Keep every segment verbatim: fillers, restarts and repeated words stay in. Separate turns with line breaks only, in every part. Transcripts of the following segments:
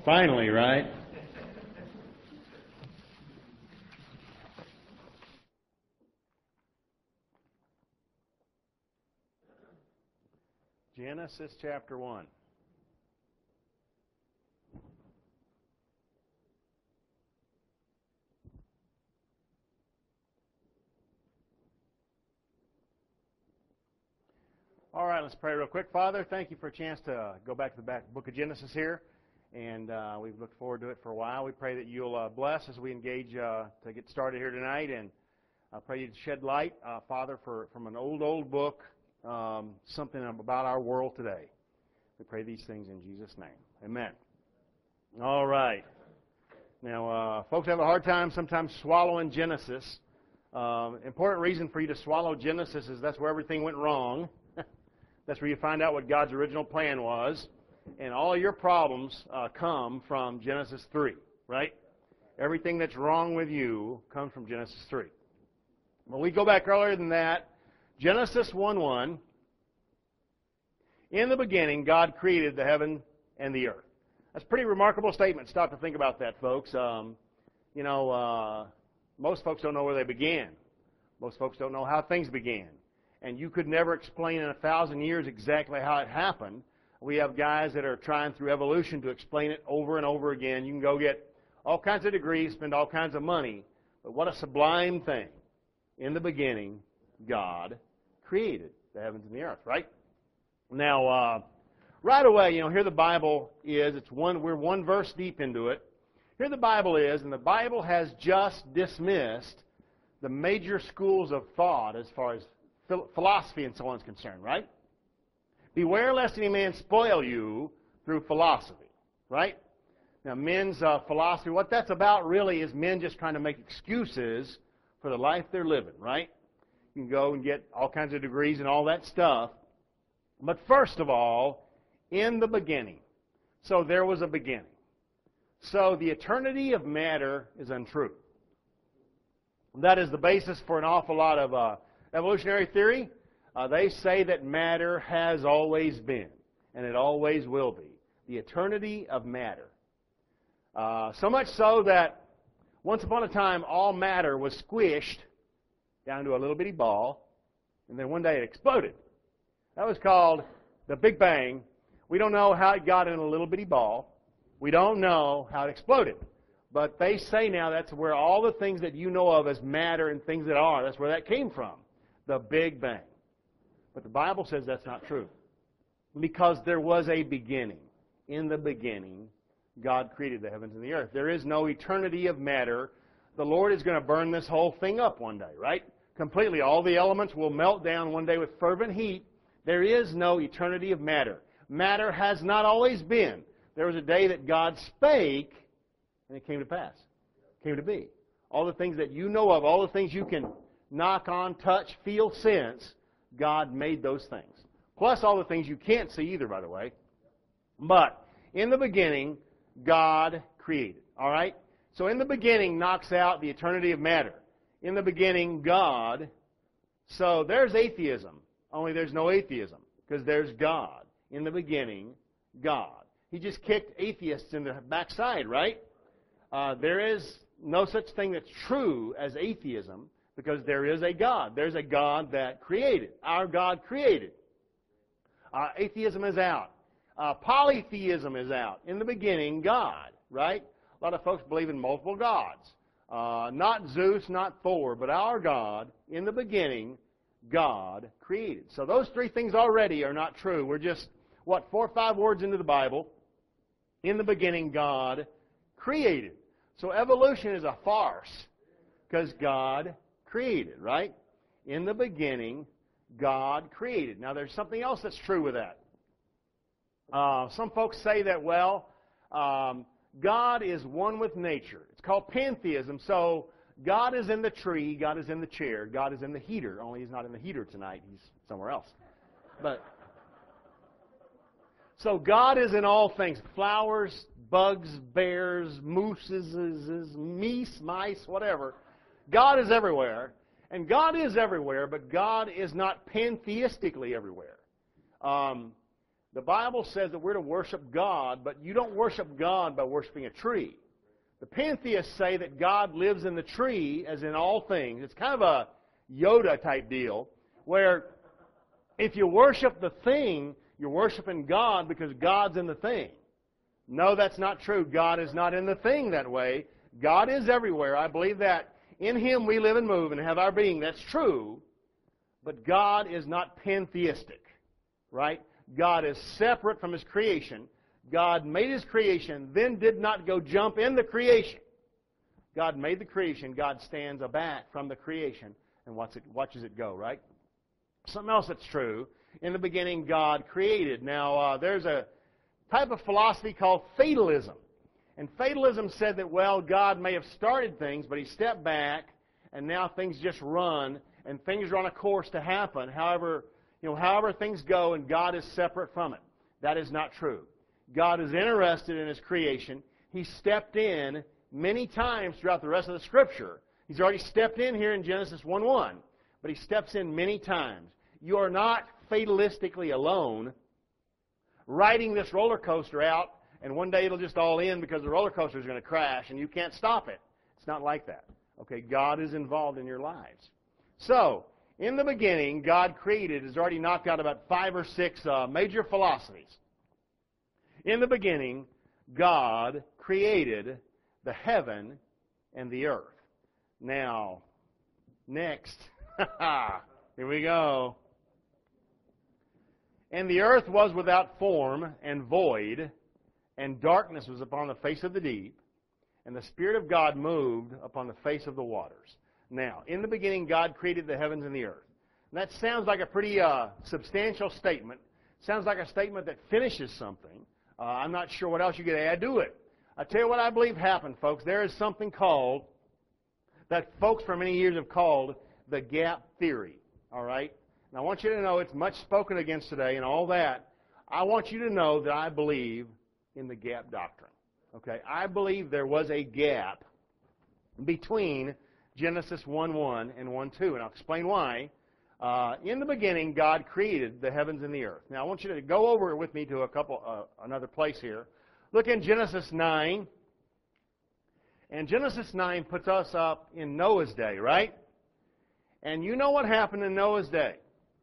Finally, right? Genesis chapter one. All right, let's pray real quick. Father, thank you for a chance to uh, go back to the back book of Genesis here, and uh, we've looked forward to it for a while. We pray that you'll uh, bless as we engage uh, to get started here tonight, and I pray you to shed light, uh, Father, for from an old, old book, um, something about our world today. We pray these things in Jesus' name. Amen. All right. Now, uh, folks have a hard time sometimes swallowing Genesis. Um, important reason for you to swallow Genesis is that's where everything went wrong. That's where you find out what God's original plan was. And all your problems uh, come from Genesis three, right? Everything that's wrong with you comes from Genesis three. When we go back earlier than that, Genesis one one, in the beginning, God created the heaven and the earth. That's a pretty remarkable statement. Stop to think about that, folks. Um, you know, uh, most folks don't know where they began. Most folks don't know how things began. And you could never explain in a thousand years exactly how it happened. We have guys that are trying through evolution to explain it over and over again. You can go get all kinds of degrees, spend all kinds of money. But what a sublime thing. In the beginning, God created the heavens and the earth, right? Now, uh, right away, you know, here the Bible is. It's one. We're one verse deep into it. Here the Bible is, and the Bible has just dismissed the major schools of thought as far as philosophy and so on is concerned, right? Beware lest any man spoil you through philosophy, right? Now, men's uh, philosophy, what that's about really is men just trying to make excuses for the life they're living, right? You can go and get all kinds of degrees and all that stuff. But first of all, in the beginning. So there was a beginning. So the eternity of matter is untrue. That is the basis for an awful lot of uh, evolutionary theory. Uh, they say that matter has always been, and it always will be. The eternity of matter. Uh, so much so that once upon a time, all matter was squished down to a little bitty ball, and then one day it exploded. That was called the Big Bang. We don't know how it got in a little bitty ball. We don't know how it exploded. But they say now that's where all the things that you know of as matter and things that are, that's where that came from. The Big Bang. But the Bible says that's not true. Because there was a beginning. In the beginning, God created the heavens and the earth. There is no eternity of matter. The Lord is going to burn this whole thing up one day, right? Completely. All the elements will melt down one day with fervent heat. There is no eternity of matter. Matter has not always been. There was a day that God spake, and it came to pass. It came to be. All the things that you know of, all the things you can knock on, touch, feel, sense, God made those things. Plus all the things you can't see either, by the way. But in the beginning, God created. All right? So in the beginning knocks out the eternity of matter. In the beginning, God. So there's atheism. Only there's no atheism. Because there's God. In the beginning, God. He just kicked atheists in the backside, right? Uh, there is no such thing that's true as atheism. Because there is a God. There's a God that created. Our God created. Uh, atheism is out. Uh, polytheism is out. In the beginning, God, right? A lot of folks believe in multiple gods. Uh, not Zeus, not Thor, but our God, in the beginning, God created. So those three things already are not true. We're just, what, four or five words into the Bible. In the beginning, God created. So evolution is a farce because God created, right? In the beginning, God created. Now, there's something else that's true with that. Uh, some folks say that, well, um, God is one with nature. It's called pantheism. So God is in the tree, God is in the chair, God is in the heater. Only He's not in the heater tonight. He's somewhere else. But so God is in all things. Flowers, bugs, bears, mooses, meese, mice, whatever. God is everywhere. And God is everywhere, but God is not pantheistically everywhere. Um, The Bible says that we're to worship God, but you don't worship God by worshiping a tree. The pantheists say that God lives in the tree as in all things. It's kind of a Yoda type deal, where if you worship the thing, you're worshiping God because God's in the thing. No, that's not true. God is not in the thing that way. God is everywhere. I believe that in Him we live and move and have our being. That's true. But God is not pantheistic, right? God is separate from His creation. God made His creation, then did not go jump in the creation. God made the creation. God stands aback from the creation and watches it go, right? Something else that's true. In the beginning, God created. Now, uh, there's a type of philosophy called fatalism. And fatalism said that, well, God may have started things, but He stepped back, and now things just run, and things are on a course to happen. However, you know, however things go, and God is separate from it. That is not true. God is interested in His creation. He stepped in many times throughout the rest of the Scripture. He's already stepped in here in Genesis one one, but He steps in many times. You are not fatalistically alone riding this roller coaster out, and one day it'll just all end because the roller coaster is going to crash, and you can't stop it. It's not like that. Okay, God is involved in your lives. So, in the beginning, God created, has already knocked out about five or six uh, major philosophies. In the beginning, God created the heaven and the earth. Now, next, here we go. And the earth was without form and void, and darkness was upon the face of the deep, and the Spirit of God moved upon the face of the waters. Now, in the beginning, God created the heavens and the earth. And that sounds like a pretty uh, substantial statement. Sounds like a statement that finishes something. Uh, I'm not sure what else you could add to it. I tell you what I believe happened, folks. There is something called, that folks for many years have called, the gap theory. All right? And I want you to know it's much spoken against today and all that. I want you to know that I believe in the gap doctrine. Okay? I believe there was a gap between Genesis one one and one two, and I'll explain why. Uh, in the beginning, God created the heavens and the earth. Now, I want you to go over with me to a couple, uh, another place here. Look in Genesis nine. And Genesis nine puts us up in Noah's day, right? And you know what happened in Noah's day.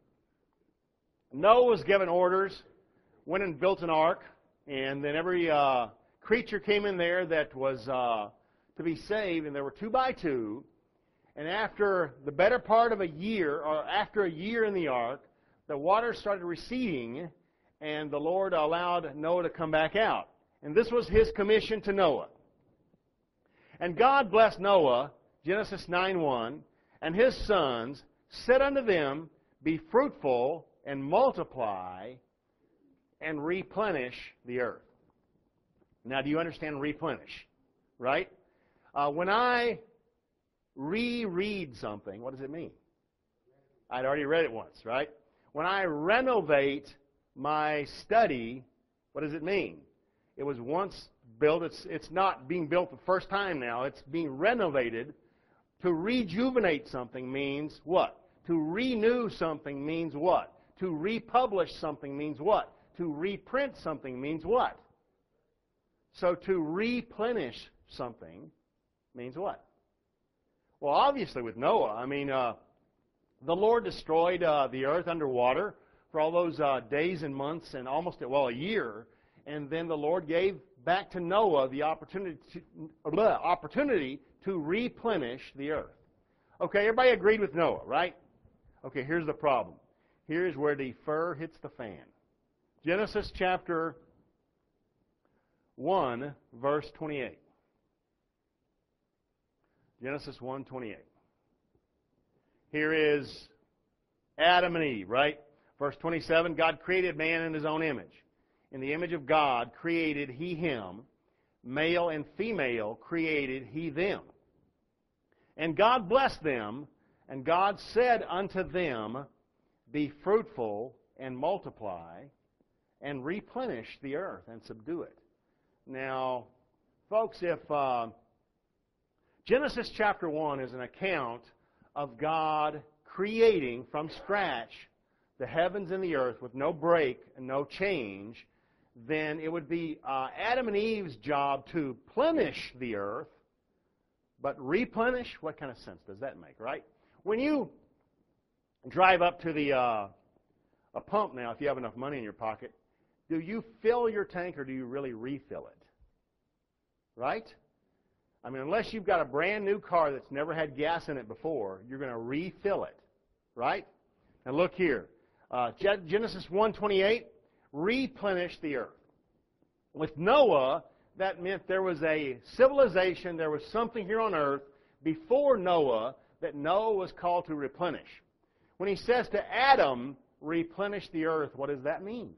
Noah was given orders, went and built an ark, and then every uh, creature came in there that was uh, to be saved, and there were two by two. And after the better part of a year, or after a year in the ark, the water started receding, and the Lord allowed Noah to come back out. And this was His commission to Noah. And God blessed Noah, Genesis nine one, and his sons, said unto them, be fruitful and multiply and replenish the earth. Now, do you understand replenish? Right? Uh, when I reread something, what does it mean? I'd already read it once, right? When I renovate my study, what does it mean? It was once built. It's, it's not being built the first time now. It's being renovated. To rejuvenate something means what? To renew something means what? To republish something means what? To reprint something means what? So to replenish something means what? Well, obviously with Noah, I mean, uh, the Lord destroyed uh, the earth underwater for all those uh, days and months and almost, well, a year. And then the Lord gave back to Noah the opportunity to, uh, opportunity to replenish the earth. Okay, everybody agreed with Noah, right? Okay, here's the problem. Here's where the fur hits the fan. Genesis chapter one, verse twenty-eight. Genesis one twenty-eight. Here is Adam and Eve, right? Verse twenty-seven, God created man in His own image. In the image of God created He him. Male and female created He them. And God blessed them, and God said unto them, be fruitful and multiply, and replenish the earth and subdue it. Now, folks, if uh, Genesis chapter one is an account of God creating from scratch the heavens and the earth with no break and no change, then it would be uh, Adam and Eve's job to plenish the earth. But replenish, what kind of sense does that make, right? When you drive up to the uh, a pump now, if you have enough money in your pocket, do you fill your tank or do you really refill it? Right? I mean, unless you've got a brand new car that's never had gas in it before, you're going to refill it. Right? And look here. Uh, Genesis one twenty-eight, replenish the earth. With Noah, that meant there was a civilization, there was something here on earth before Noah that Noah was called to replenish. When he says to Adam, replenish the earth, what does that mean?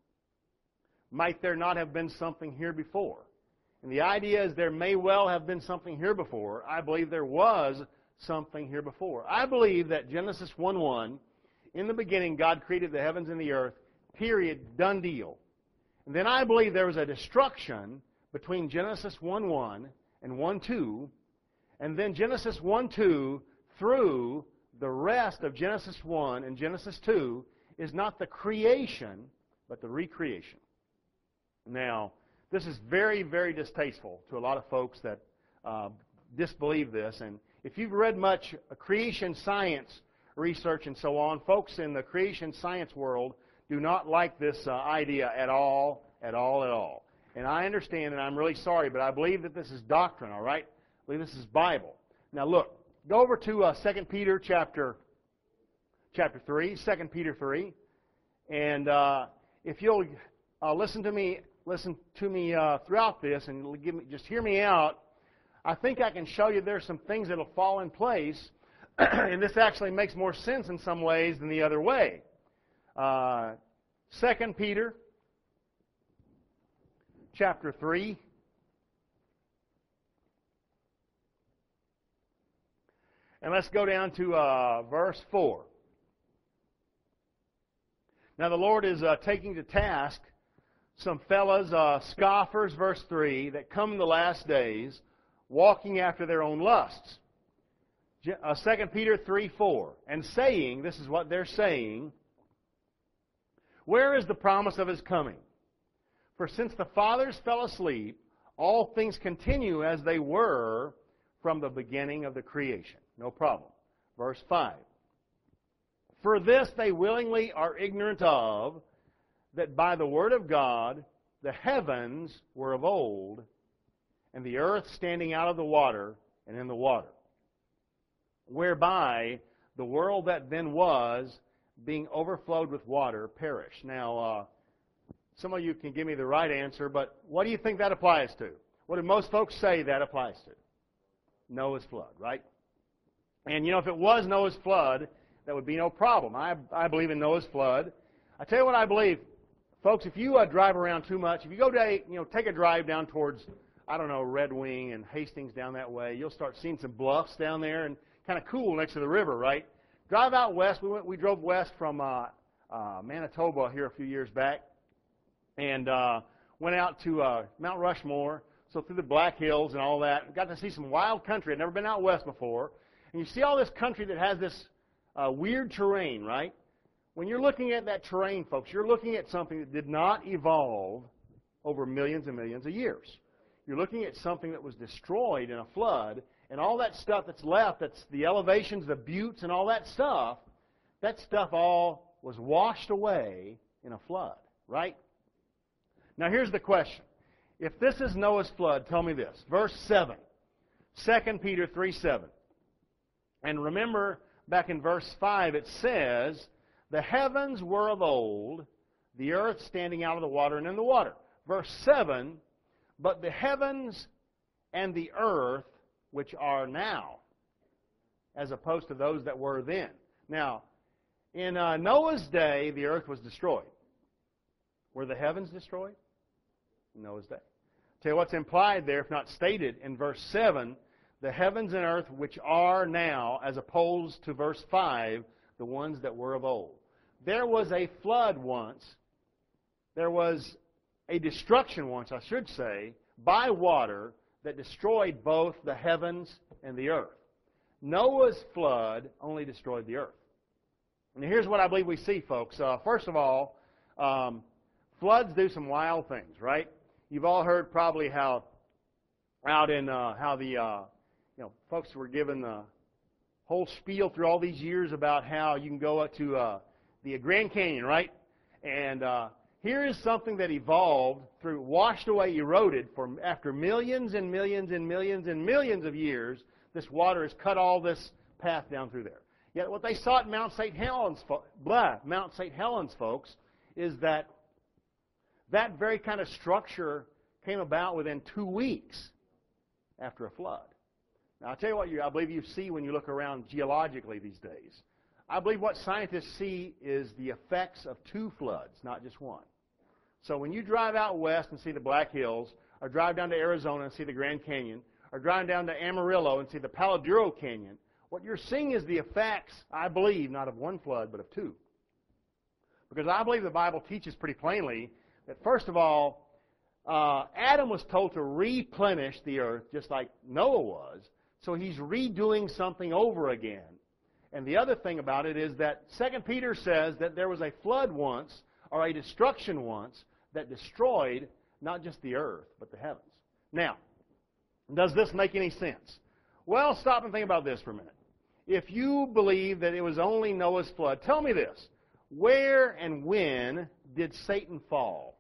Might there not have been something here before? And the idea is there may well have been something here before. I believe there was something here before. I believe that Genesis one one, in the beginning God created the heavens and the earth, period, done deal. And then I believe there was a destruction between Genesis one one and one two, and then Genesis one two through the rest of Genesis one and Genesis two is not the creation, but the recreation. Now, this is very, very distasteful to a lot of folks that uh, disbelieve this. And if you've read much creation science research and so on, folks in the creation science world do not like this uh, idea at all, at all, at all. And I understand, and I'm really sorry, but I believe that this is doctrine, all right? I believe this is Bible. Now, look, go over to uh, Second Peter chapter, chapter three, Second Peter three. And uh, if you'll uh, listen to me listen to me uh, throughout this and give me, just hear me out, I think I can show you there's some things that will fall in place, and this actually makes more sense in some ways than the other way. Uh, Second Peter chapter three. And let's go down to uh, verse four. Now the Lord is uh, taking to task some fellas, uh, scoffers, verse three, that come in the last days, walking after their own lusts. Uh, Second Peter three four, and saying, this is what they're saying, where is the promise of His coming? For since the fathers fell asleep, all things continue as they were from the beginning of the creation. No problem. Verse five, for this they willingly are ignorant of, that by the word of God the heavens were of old, and the earth standing out of the water and in the water, whereby the world that then was, being overflowed with water, perished. Now, uh, some of you can give me the right answer, but what do you think that applies to? What do most folks say that applies to? Noah's flood, right? And, you know, if it was Noah's flood, that would be no problem. I, I believe in Noah's flood. I tell you what I believe. Folks, if you uh, drive around too much, if you go to, you know, take a drive down towards, I don't know, Red Wing and Hastings down that way, you'll start seeing some bluffs down there and kind of cool next to the river, right? Drive out west. We went, we drove west from uh, uh, Manitoba here a few years back, and uh, went out to uh, Mount Rushmore, so through the Black Hills and all that. Got to see some wild country. I'd never been out west before. And you see all this country that has this uh, weird terrain, right? When you're looking at that terrain, folks, you're looking at something that did not evolve over millions and millions of years. You're looking at something that was destroyed in a flood, and all that stuff that's left, that's the elevations, the buttes, and all that stuff, that stuff all was washed away in a flood, right? Now here's the question. If this is Noah's flood, tell me this. Verse seven, Second Peter three seven. And remember, back in verse five, it says, the heavens were of old, the earth standing out of the water and in the water. Verse seven, but the heavens and the earth which are now, as opposed to those that were then. Now, in uh, Noah's day, the earth was destroyed. Were the heavens destroyed? In Noah's day. Tell you what's implied there, if not stated, in verse seven, the heavens and earth which are now, as opposed to verse five, the ones that were of old. There was a flood once. There was a destruction once, I should say, by water that destroyed both the heavens and the earth. Noah's flood only destroyed the earth. And here's what I believe we see, folks. Uh, first of all, um, floods do some wild things, right? You've all heard probably how out in uh, how the uh, you know folks were given the whole spiel through all these years about how you can go up to uh, the Grand Canyon, right? And uh, here is something that evolved through, washed away, eroded for after millions and millions and millions and millions of years. This water has cut all this path down through there. Yet what they saw at Mount Saint Helens, blah, Mount Saint Helens, folks, is that that very kind of structure came about within two weeks after a flood. Now, I'll tell you what you, I believe you see when you look around geologically these days. I believe what scientists see is the effects of two floods, not just one. So when you drive out west and see the Black Hills, or drive down to Arizona and see the Grand Canyon, or drive down to Amarillo and see the Palo Duro Canyon, what you're seeing is the effects, I believe, not of one flood, but of two. Because I believe the Bible teaches pretty plainly that, first of all, uh, Adam was told to replenish the earth just like Noah was. So he's redoing something over again. And the other thing about it is that Second Peter says that there was a flood once, or a destruction once, that destroyed not just the earth, but the heavens. Now, does this make any sense? Well, stop and think about this for a minute. If you believe that it was only Noah's flood, tell me this. Where and when did Satan fall?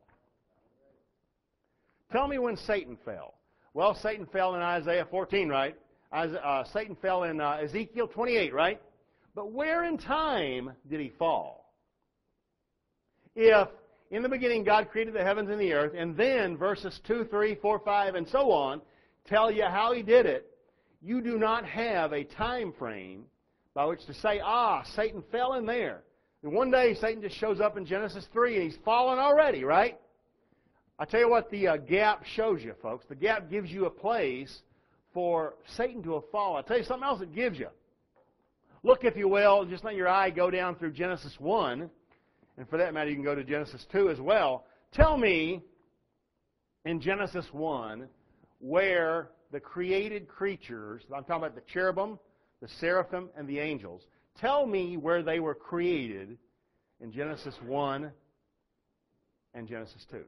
Tell me when Satan fell. Well, Satan fell in Isaiah fourteen, right? Uh, Satan fell in uh, Ezekiel twenty-eight, right? But where in time did he fall? If in the beginning God created the heavens and the earth, and then verses two, three, four, five, and so on tell you how he did it, you do not have a time frame by which to say, ah, Satan fell in there. And one day Satan just shows up in Genesis three and he's fallen already, right? I tell you what the uh, gap shows you, folks. The gap gives you a place for Satan to have fallen. I'll tell you something else it gives you. Look, if you will, just let your eye go down through Genesis one, and for that matter, you can go to Genesis two as well. Tell me, in Genesis one, where the created creatures, I'm talking about the cherubim, the seraphim, and the angels, tell me where they were created in Genesis one and Genesis two.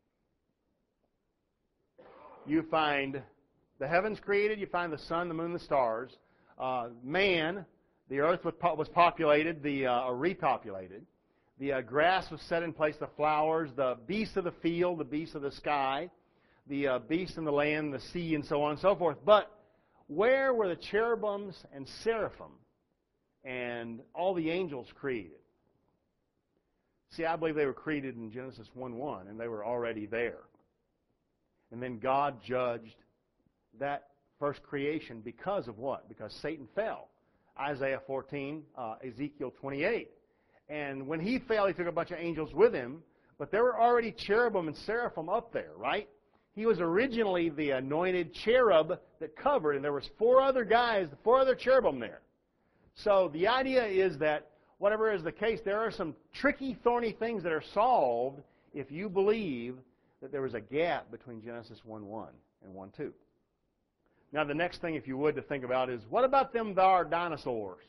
You find the heavens created, you find the sun, the moon, the stars. Uh, man, the earth was populated, the uh, or repopulated. The uh, grass was set in place, the flowers, the beasts of the field, the beasts of the sky, the uh, beasts in the land, the sea, and so on and so forth. But where were the cherubims and seraphim and all the angels created? See, I believe they were created in Genesis one one, and they were already there. And then God judged that first creation because of what? Because Satan fell. Isaiah fourteen, uh, Ezekiel twenty-eight. And when he fell, he took a bunch of angels with him, but there were already cherubim and seraphim up there, right? He was originally the anointed cherub that covered, and there was four other guys, four other cherubim there. So the idea is that whatever is the case, there are some tricky, thorny things that are solved if you believe that there was a gap between Genesis one one and one two. Now, the next thing, if you would, to think about is, what about them thar dinosaurs?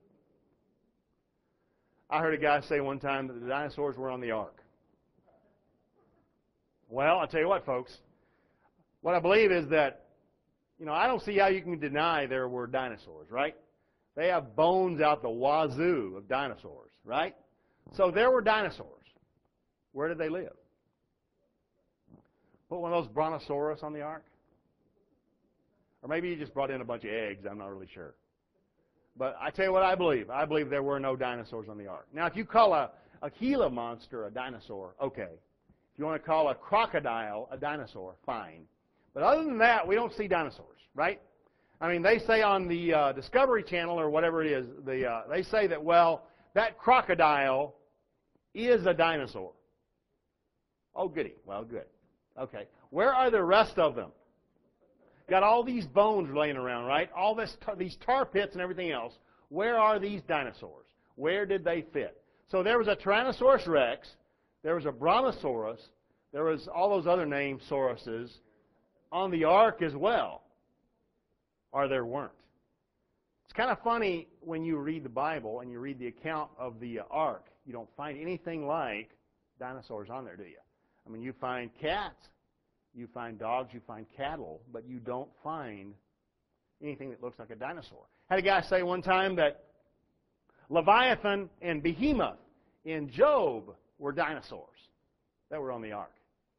I heard a guy say one time that the dinosaurs were on the ark. Well, I'll tell you what, folks. What I believe is that, you know, I don't see how you can deny there were dinosaurs, right? They have bones out the wazoo of dinosaurs, right? So there were dinosaurs. Where did they live? Put one of those brontosaurus on the ark? Or maybe you just brought in a bunch of eggs. I'm not really sure. But I tell you what I believe. I believe there were no dinosaurs on the ark. Now, if you call a, a Gila monster a dinosaur, okay. If you want to call a crocodile a dinosaur, fine. But other than that, we don't see dinosaurs, right? I mean, they say on the uh, Discovery Channel or whatever it is, the, uh, they say that, well, that crocodile is a dinosaur. Oh, goody. Well, good. Okay. Where are the rest of them? Got all these bones laying around, right? All this, tar, these tar pits and everything else. Where are these dinosaurs? Where did they fit? So there was a Tyrannosaurus Rex. There was a Brontosaurus. There was all those other named sauruses on the ark as well. Or there weren't. It's kind of funny when you read the Bible and you read the account of the uh, ark, you don't find anything like dinosaurs on there, do you? I mean, you find cats, you find dogs, you find cattle, but you don't find anything that looks like a dinosaur. I had a guy say one time that Leviathan and Behemoth in Job were dinosaurs that were on the ark.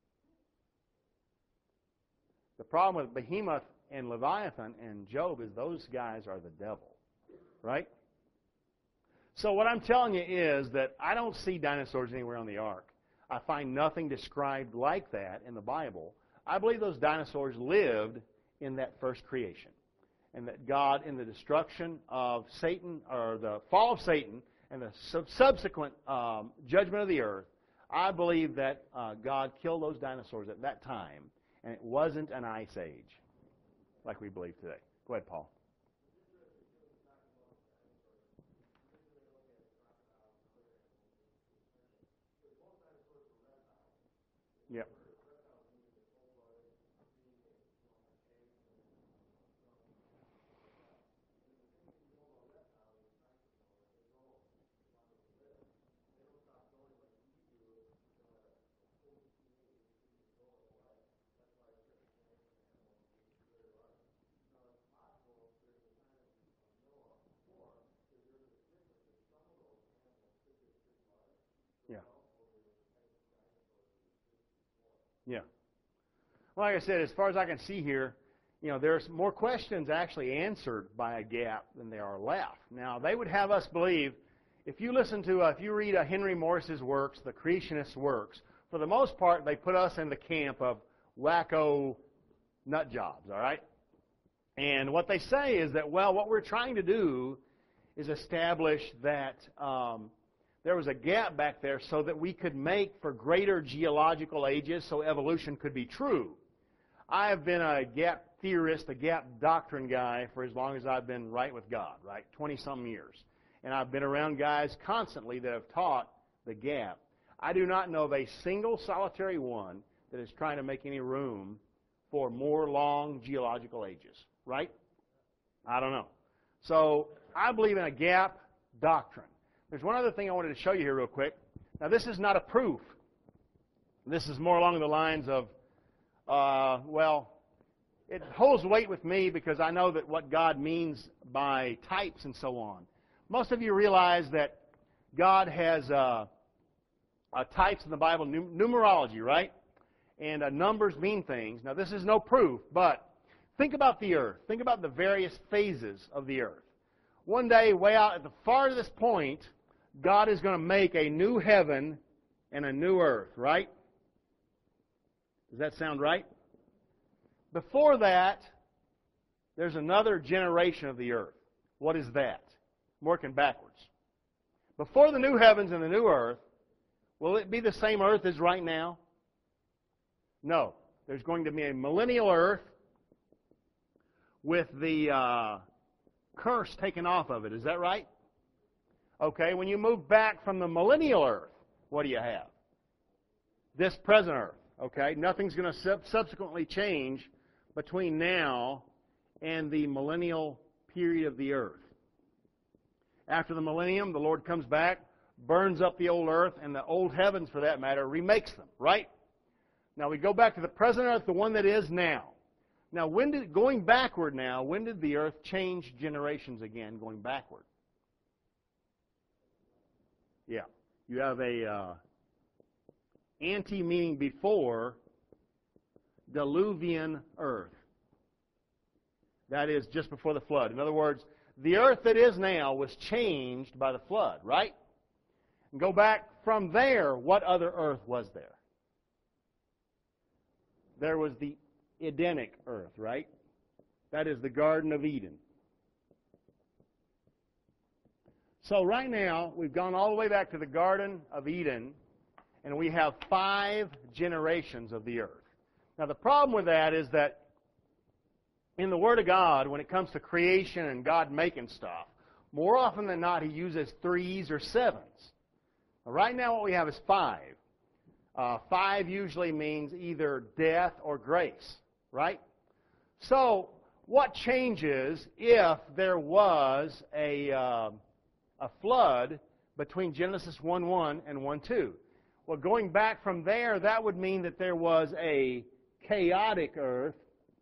The problem with Behemoth and Leviathan and Job is those guys are the devil, right? So what I'm telling you is that I don't see dinosaurs anywhere on the ark. I find nothing described like that in the Bible. I believe those dinosaurs lived in that first creation, and that God, in the destruction of Satan, or the fall of Satan, and the sub- subsequent um, judgment of the earth, I believe that uh, God killed those dinosaurs at that time, and it wasn't an ice age like we believe today. Go ahead, Paul. Yep. Yeah. Yeah. Well, like I said, as far as I can see here, you know, there's more questions actually answered by a gap than there are left. Now, they would have us believe, if you listen to, uh, if you read uh, Henry Morris's works, the creationist works, for the most part, they put us in the camp of wacko nut jobs, all right? And what they say is that, well, what we're trying to do is establish that um, there was a gap back there so that we could make for greater geological ages so evolution could be true. I have been a gap theorist, a gap doctrine guy for as long as I've been right with God, right, twenty-some years. And I've been around guys constantly that have taught the gap. I do not know of a single solitary one that is trying to make any room for more long geological ages, right? I don't know. So I believe in a gap doctrine. There's one other thing I wanted to show you here real quick. Now, this is not a proof. This is more along the lines of, uh, well, it holds weight with me because I know that what God means by types and so on. Most of you realize that God has uh, uh, types in the Bible, num- numerology, right? And uh, numbers mean things. Now, this is no proof, but think about the earth. Think about the various phases of the earth. One day, way out at the farthest point, God is going to make a new heaven and a new earth, right? Does that sound right? Before that, there's another generation of the earth. What is that? I'm working backwards. Before the new heavens and the new earth, will it be the same earth as right now? No. There's going to be a millennial earth with the uh, curse taken off of it. Is that right? Okay, when you move back from the millennial earth, what do you have? This present earth. Okay, nothing's going to sub- subsequently change between now and the millennial period of the earth. After the millennium, the Lord comes back, burns up the old earth, and the old heavens, for that matter, remakes them, right? Now we go back to the present earth, the one that is now. Now, when did, going backward now, when did the earth change generations again, going backward? Yeah. You have a uh, ante, meaning before, diluvian earth. That is just before the flood. In other words, the earth that is now was changed by the flood, right? And go back from there, what other earth was there? There was the Edenic earth, right? That is the Garden of Eden. So right now, we've gone all the way back to the Garden of Eden, and we have five generations of the earth. Now, the problem with that is that in the Word of God, when it comes to creation and God making stuff, more often than not, He uses threes or sevens. Now, right now, what we have is five. Uh, five usually means either death or grace, right? So, what changes if there was a, uh, a flood between Genesis one one and one two? Well, going back from there, that would mean that there was a chaotic earth,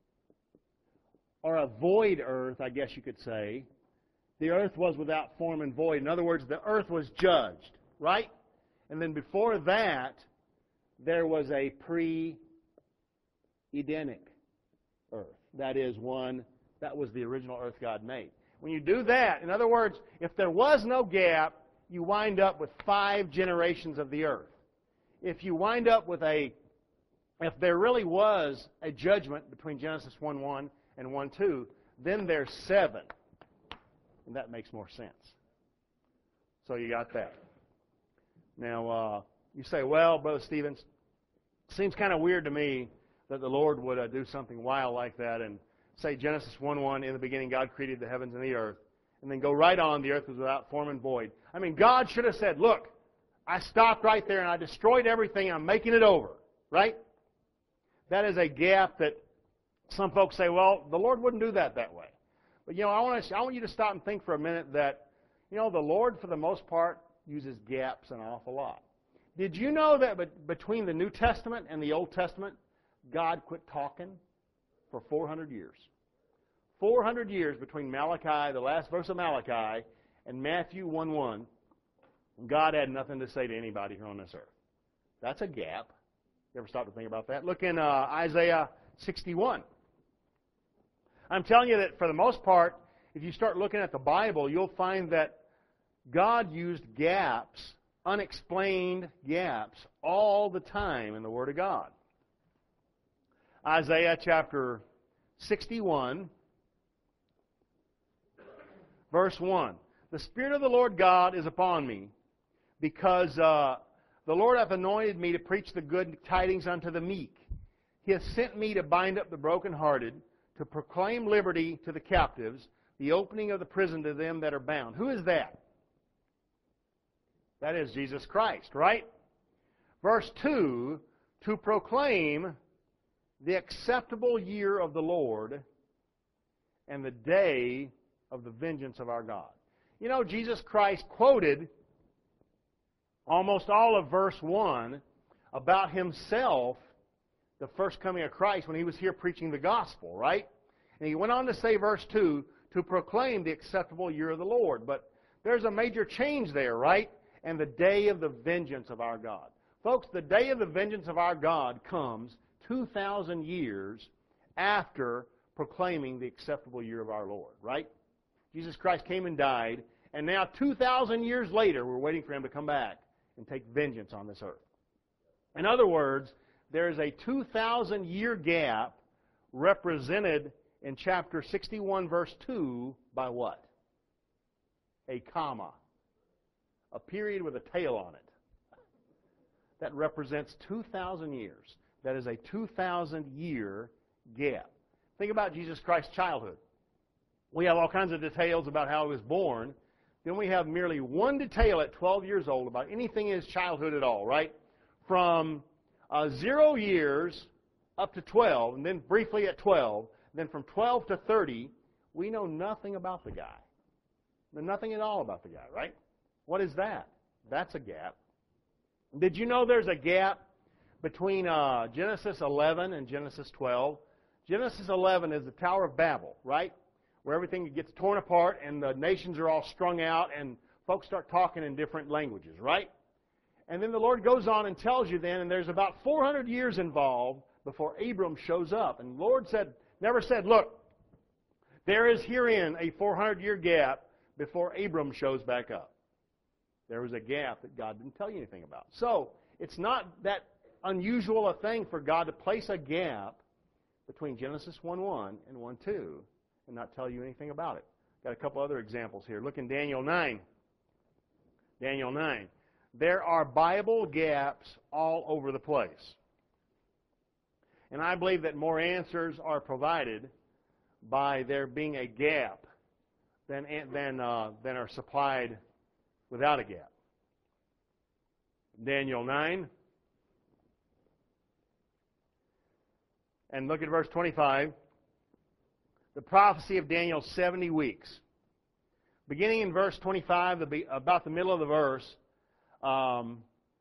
or a void earth, I guess you could say. The earth was without form and void. In other words, the earth was judged, right? And then before that, there was a pre-Edenic earth. That is one, that was the original earth God made. When you do that, in other words, if there was no gap, you wind up with five generations of the earth. If you wind up with a, if there really was a judgment between Genesis one one and one two, then there's seven. And that makes more sense. So you got that. Now, uh, you say, well, Brother Stevens, it seems kind of weird to me that the Lord would uh, do something wild like that and say Genesis one one, in the beginning God created the heavens and the earth, and then go right on, the earth was without form and void. I mean, God should have said, look, I stopped right there and I destroyed everything, I'm making it over, right? That is a gap that some folks say, well, the Lord wouldn't do that that way. But, you know, I want, to, I want you to stop and think for a minute that, you know, the Lord, for the most part, uses gaps an awful lot. Did you know that between the New Testament and the Old Testament, God quit talking for four hundred years? four hundred years between Malachi, the last verse of Malachi, and Matthew one one, God had nothing to say to anybody here on this earth. That's a gap. You ever stop to think about that? Look in uh, Isaiah sixty-one. I'm telling you that for the most part, if you start looking at the Bible, you'll find that God used gaps, unexplained gaps, all the time in the Word of God. Isaiah chapter sixty-one, verse one. The Spirit of the Lord God is upon me, because uh, the Lord hath anointed me to preach the good tidings unto the meek. He hath sent me to bind up the brokenhearted, to proclaim liberty to the captives, the opening of the prison to them that are bound. Who is that? That is Jesus Christ, right? Verse two, to proclaim the acceptable year of the Lord and the day of the vengeance of our God. You know, Jesus Christ quoted almost all of verse one about himself, the first coming of Christ, when he was here preaching the gospel, right? And he went on to say, verse two, to proclaim the acceptable year of the Lord. But there's a major change there, right? And the day of the vengeance of our God. Folks, the day of the vengeance of our God comes two thousand years after proclaiming the acceptable year of our Lord, right? Jesus Christ came and died, and now two thousand years later, we're waiting for him to come back and take vengeance on this earth. In other words, there is a two thousand year gap represented in chapter sixty-one, verse two, by what? A comma. A period with a tail on it. That represents two thousand years. That is a two thousand year gap. Think about Jesus Christ's childhood. We have all kinds of details about how he was born. Then we have merely one detail at twelve years old about anything in his childhood at all, right? From uh, zero years up to twelve, and then briefly at twelve. Then from twelve to thirty, we know nothing about the guy. Nothing at all about the guy, right? What is that? That's a gap. Did you know there's a gap between uh, Genesis eleven and Genesis twelve? Genesis eleven is the Tower of Babel, right? Where everything gets torn apart and the nations are all strung out and folks start talking in different languages, right? And then the Lord goes on and tells you then, and there's about four hundred years involved before Abram shows up. And the Lord said, never said, look, there is herein a four hundred year gap before Abram shows back up. There was a gap that God didn't tell you anything about. So it's not that unusual a thing for God to place a gap between Genesis one one and one two and not tell you anything about it. Got a couple other examples here. Look in Daniel nine. Daniel nine. There are Bible gaps all over the place. And I believe that more answers are provided by there being a gap than, than, uh, than are supplied without a gap. Daniel nine. And look at verse twenty-five. the prophecy of Daniel's seventy weeks. Beginning in verse twenty-five, about the middle of the verse, um,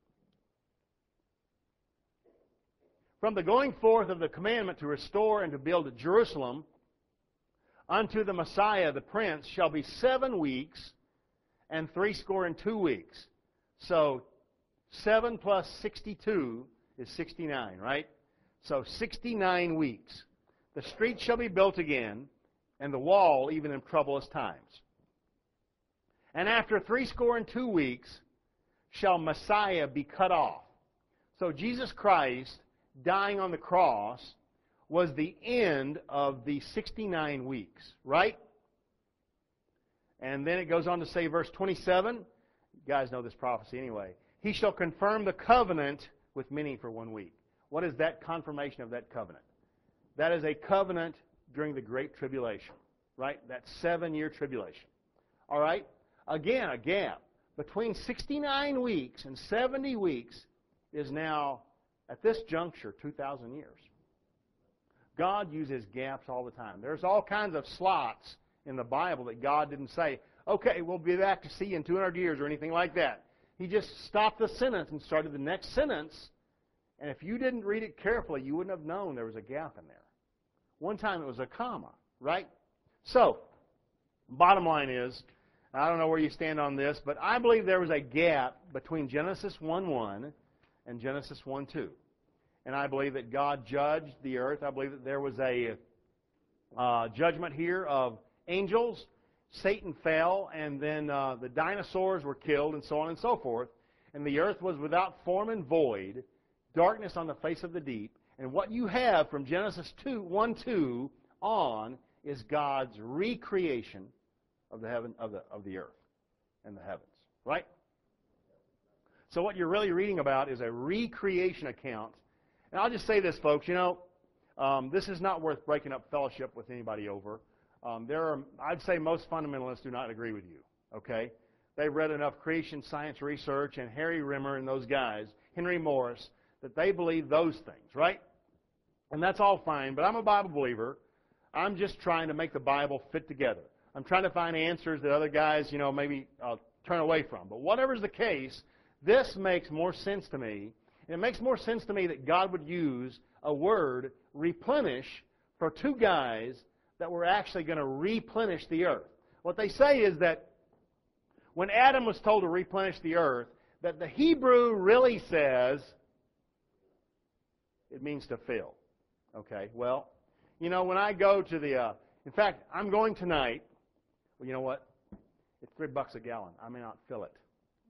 from the going forth of the commandment to restore and to build Jerusalem unto the Messiah, the Prince, shall be seven weeks and threescore and two weeks. So, seven plus sixty-two is sixty-nine, right? So, sixty-nine weeks. The street shall be built again, and the wall even in troublous times. And after threescore and two weeks shall Messiah be cut off. So Jesus Christ dying on the cross was the end of the sixty-nine weeks, right? And then it goes on to say, verse twenty-seven, you guys know this prophecy anyway, he shall confirm the covenant with many for one week. What is that confirmation of that covenant? That is a covenant during the Great Tribulation, right? That seven-year tribulation. All right? Again, a gap between sixty-nine weeks and seventy weeks is now, at this juncture, two thousand years. God uses gaps all the time. There's all kinds of slots in the Bible that God didn't say, okay, we'll be back to see you in two hundred years or anything like that. He just stopped the sentence and started the next sentence, and if you didn't read it carefully, you wouldn't have known there was a gap in there. One time it was a comma, right? So, bottom line is, I don't know where you stand on this, but I believe there was a gap between Genesis one one and Genesis one two. And I believe that God judged the earth. I believe that there was a uh, judgment here of angels. Satan fell, and then uh, the dinosaurs were killed, and so on and so forth. And the earth was without form and void, darkness on the face of the deep. And what you have from Genesis one two on is God's recreation of the heaven of the of the earth and the heavens, right? So what you're really reading about is a recreation account. And I'll just say this, folks. You know, um, this is not worth breaking up fellowship with anybody over. Um, there are, I'd say, most fundamentalists do not agree with you. Okay, they've read enough creation science research and Harry Rimmer and those guys, Henry Morris, that they believe those things, right? And that's all fine. But I'm a Bible believer. I'm just trying to make the Bible fit together. I'm trying to find answers that other guys, you know, maybe uh, turn away from. But whatever's the case, this makes more sense to me. And it makes more sense to me that God would use a word, replenish, for two guys that were actually going to replenish the earth. What they say is that when Adam was told to replenish the earth, that the Hebrew really says it means to fill. Okay, well, you know, when I go to the, uh, in fact, I'm going tonight. Well, you know what? It's three bucks a gallon. I may not fill it.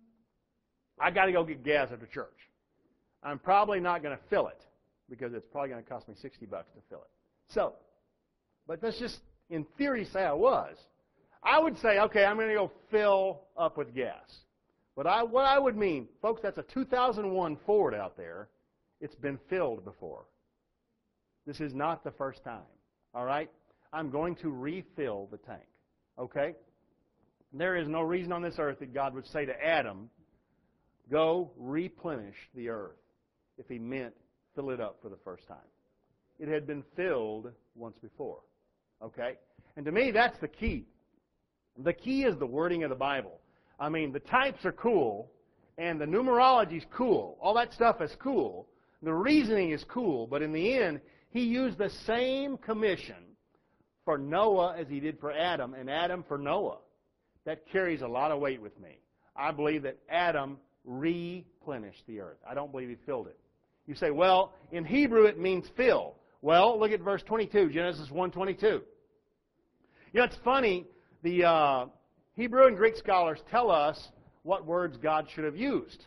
I got to go get gas after church. I'm probably not going to fill it because it's probably going to cost me sixty bucks to fill it. So, but let's just, in theory, say I was. I would say, okay, I'm going to go fill up with gas. But I, what I would mean, folks, that's a two thousand one Ford out there. It's been filled before. This is not the first time. All right? I'm going to refill the tank. Okay? There is no reason on this earth that God would say to Adam, go replenish the earth, if he meant fill it up for the first time. It had been filled once before. Okay? And to me, that's the key. The key is the wording of the Bible. I mean, the types are cool, and the numerology is cool. All that stuff is cool. The reasoning is cool, but in the end, he used the same commission for Noah as he did for Adam, and Adam for Noah. That carries a lot of weight with me. I believe that Adam replenished the earth. I don't believe he filled it. You say, well, in Hebrew it means fill. Well, look at verse twenty-two, Genesis one twenty-two. You know, it's funny, the uh, Hebrew and Greek scholars tell us what words God should have used,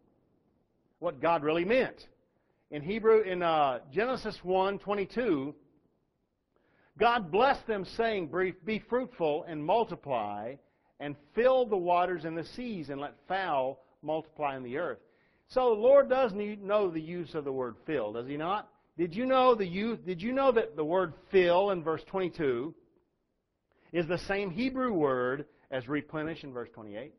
what God really meant. In Hebrew, in uh, Genesis one twenty-two, God blessed them, saying, be fruitful and multiply, and fill the waters and the seas, and let fowl multiply in the earth. So the Lord does need, know the use of the word fill, does he not? Did you know the use, Did you know that the word fill in verse twenty-two is the same Hebrew word as replenish in verse twenty-eight?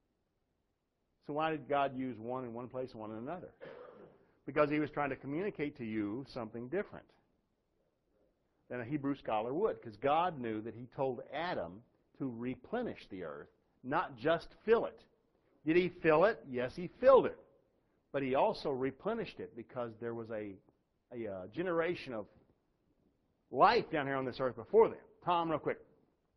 So why did God use one in one place and one in another? Because he was trying to communicate to you something different. than a Hebrew scholar would, because God knew that He told Adam to replenish the earth, not just fill it. Did He fill it? Yes, He filled it. But He also replenished it because there was a, a uh, generation of life down here on this earth before them. Tom, real quick.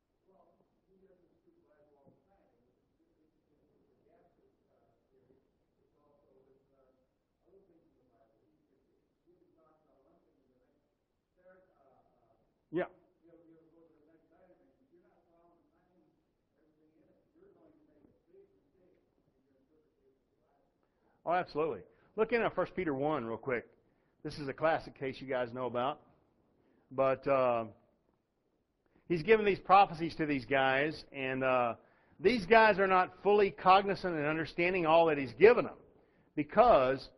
Yeah. Oh, absolutely. Look in at First Peter one real quick. This is a classic case you guys know about. But uh, he's given these prophecies to these guys, and uh, these guys are not fully cognizant and understanding all that He's given them. Because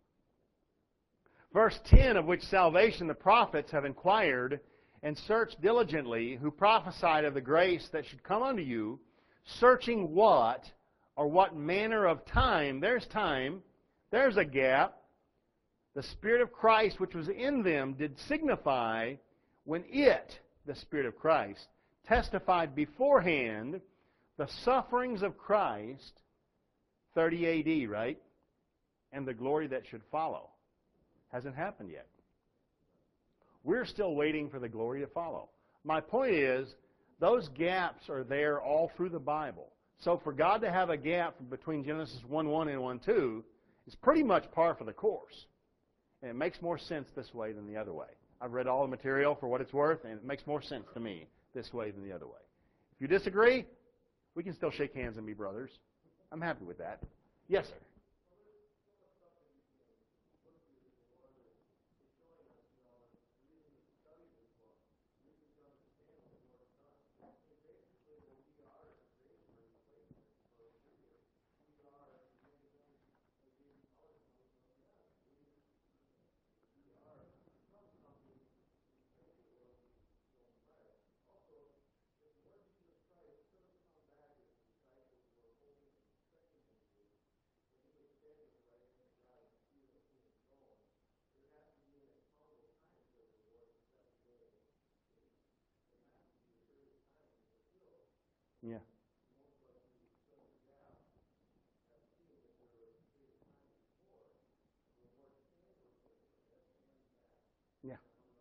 verse ten, of which salvation the prophets have inquired and searched diligently, who prophesied of the grace that should come unto you, searching what or what manner of time, there's time, there's a gap, the Spirit of Christ which was in them did signify when it, the Spirit of Christ, testified beforehand the sufferings of Christ, thirty A D, right? And the glory that should follow. Hasn't happened yet. We're still waiting for the glory to follow. My point is, those gaps are there all through the Bible. So for God to have a gap between Genesis one one and one two is pretty much par for the course. And it makes more sense this way than the other way. I've read all the material for what it's worth, and it makes more sense to me this way than the other way. If you disagree, we can still shake hands and be brothers. I'm happy with that. Yes, sir. Yeah. Yeah.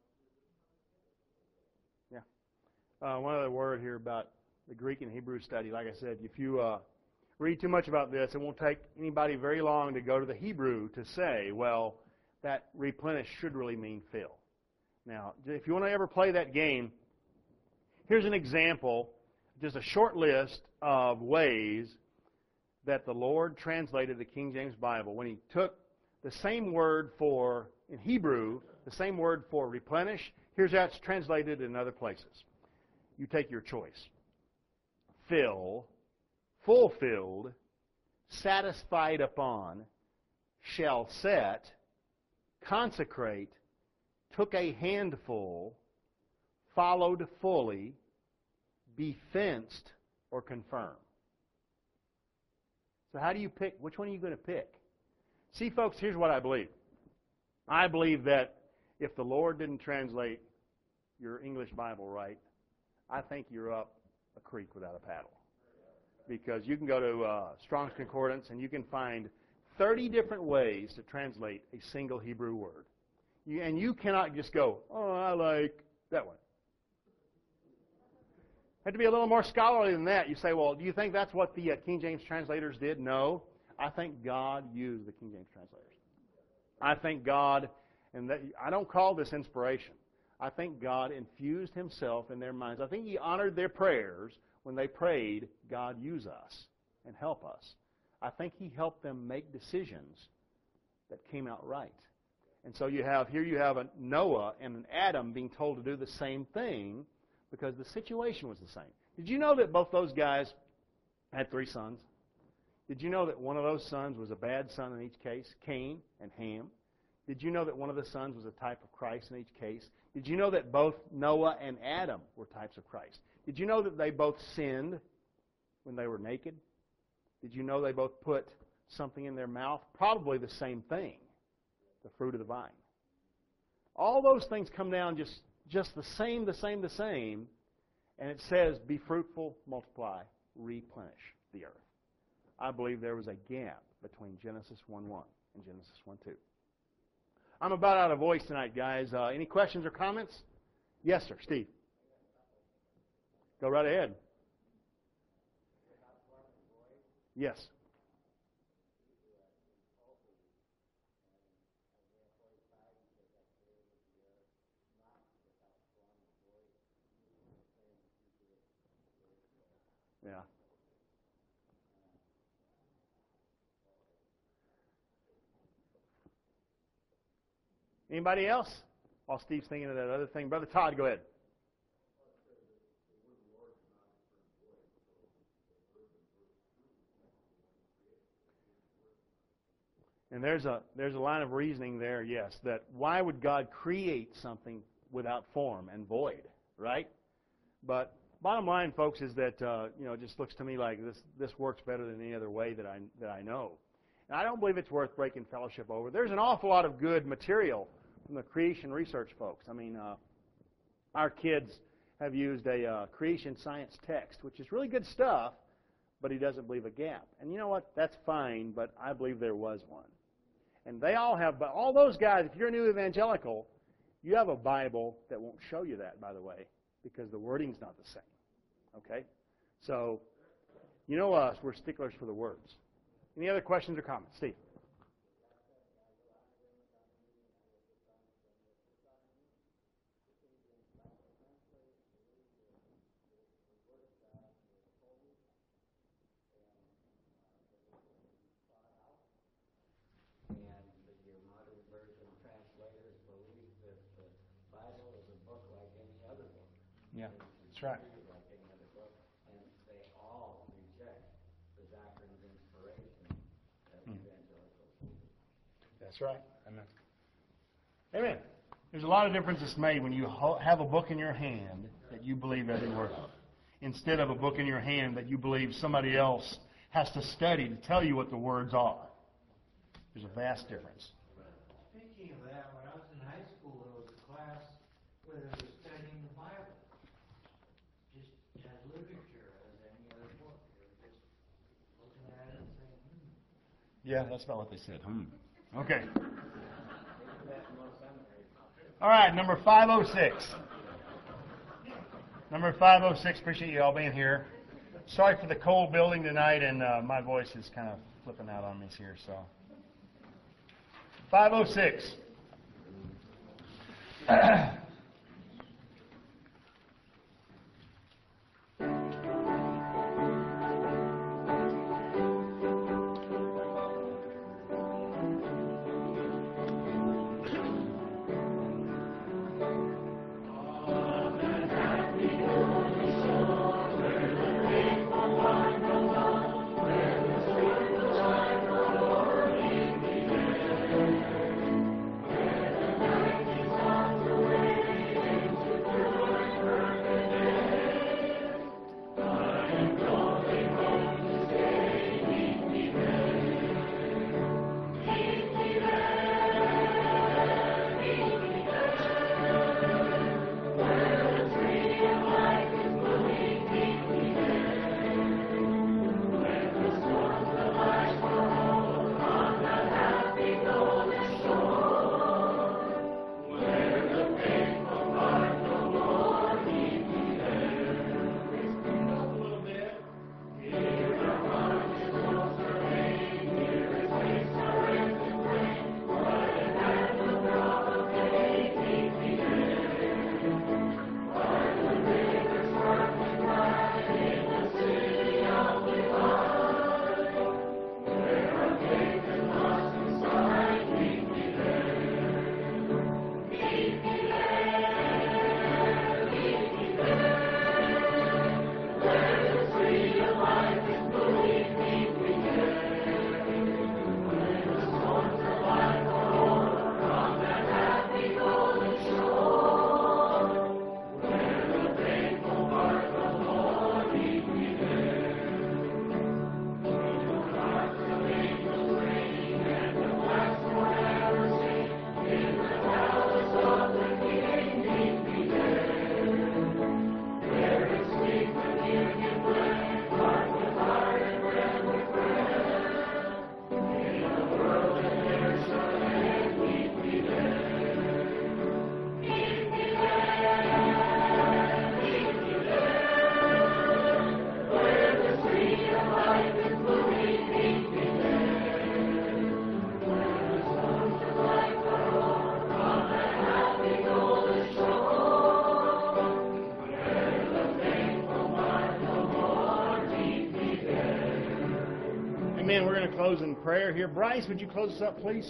Yeah. Uh, one other word here about the Greek and Hebrew study. Like I said, if you uh, read too much about this, it won't take anybody very long to go to the Hebrew to say, well, that replenish should really mean fill. Now, if you want to ever play that game, here's an example, just a short list of ways that the Lord translated the King James Bible when He took the same word for, in Hebrew, the same word for replenish. Here's how it's translated in other places. You take your choice. Fill, fulfilled, satisfied upon, shall set, consecrate, took a handful, followed fully, be fenced, or confirm. So how do you pick? Which one are you going to pick? See, folks, here's what I believe. I believe that if the Lord didn't translate your English Bible right, I think you're up a creek without a paddle. Because you can go to uh, Strong's Concordance and you can find thirty different ways to translate a single Hebrew word. You, and you cannot just go, oh, I like that one. You have to be a little more scholarly than that. You say, well, do you think that's what the uh, King James translators did? No. I think God used the King James translators. I think God, and that, I don't call this inspiration. I think God infused Himself in their minds. I think He honored their prayers when they prayed, God, use us and help us. I think He helped them make decisions that came out right. And so you have, here you have a Noah and an Adam being told to do the same thing because the situation was the same. Did you know that both those guys had three sons? Did you know that one of those sons was a bad son in each case, Cain and Ham? Did you know that one of the sons was a type of Christ in each case? Did you know that both Noah and Adam were types of Christ? Did you know that they both sinned when they were naked? Did you know they both put something in their mouth? Probably the same thing, the fruit of the vine. All those things come down just just the same, the same, the same, and it says, be fruitful, multiply, replenish the earth. I believe there was a gap between Genesis one one and Genesis one two. I'm about out of voice tonight, guys. Uh, any questions or comments? Yes, sir. Steve. Go right ahead. Yes. Yeah. Anybody else? While Steve's thinking of that other thing. Brother Todd, go ahead. And there's a there's a line of reasoning there, yes, that why would God create something without form and void, right? But bottom line, folks, is that uh, you know it just looks to me like this this works better than any other way that I that I know. And I don't believe it's worth breaking fellowship over. There's an awful lot of good material from the creation research folks. I mean, uh, our kids have used a uh, creation science text, which is really good stuff, but he doesn't believe a gap. And you know what? That's fine, but I believe there was one. And they all have, but all those guys, if you're a new evangelical, you have a Bible that won't show you that, by the way, because the wording's not the same. Okay? So, you know us, we're sticklers for the words. Any other questions or comments? Steve? Yeah, that's right.
And they all reject the doctrine of inspiration that evangelicals.
That's right. Amen. Amen. There's a lot of difference that's made when you have a book in your hand that you believe every word of, instead of a book in your hand that you believe somebody else has to study to tell you what the words are. There's a vast difference.
Speaking of that, when I was in high school, there was a class where they were studying the Bible. Just as literature, as any other book. They were just looking at it and saying, hmm.
Yeah, that's about what they said. Hmm. Okay. All right, number five oh six. Number five oh six, appreciate you all being here. Sorry for the cold building tonight, and uh, my voice is kind of flipping out on me here, so. five oh six.
Away.
Amen. We're going to close in prayer here. Bryce, would you close us up, please?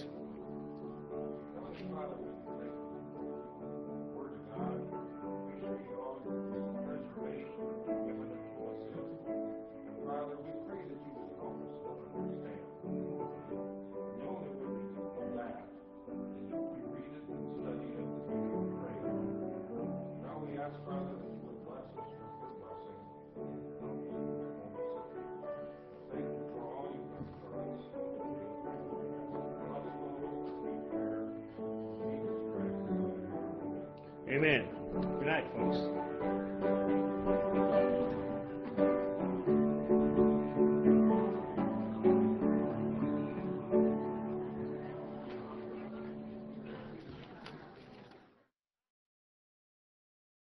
Amen. Good night, folks.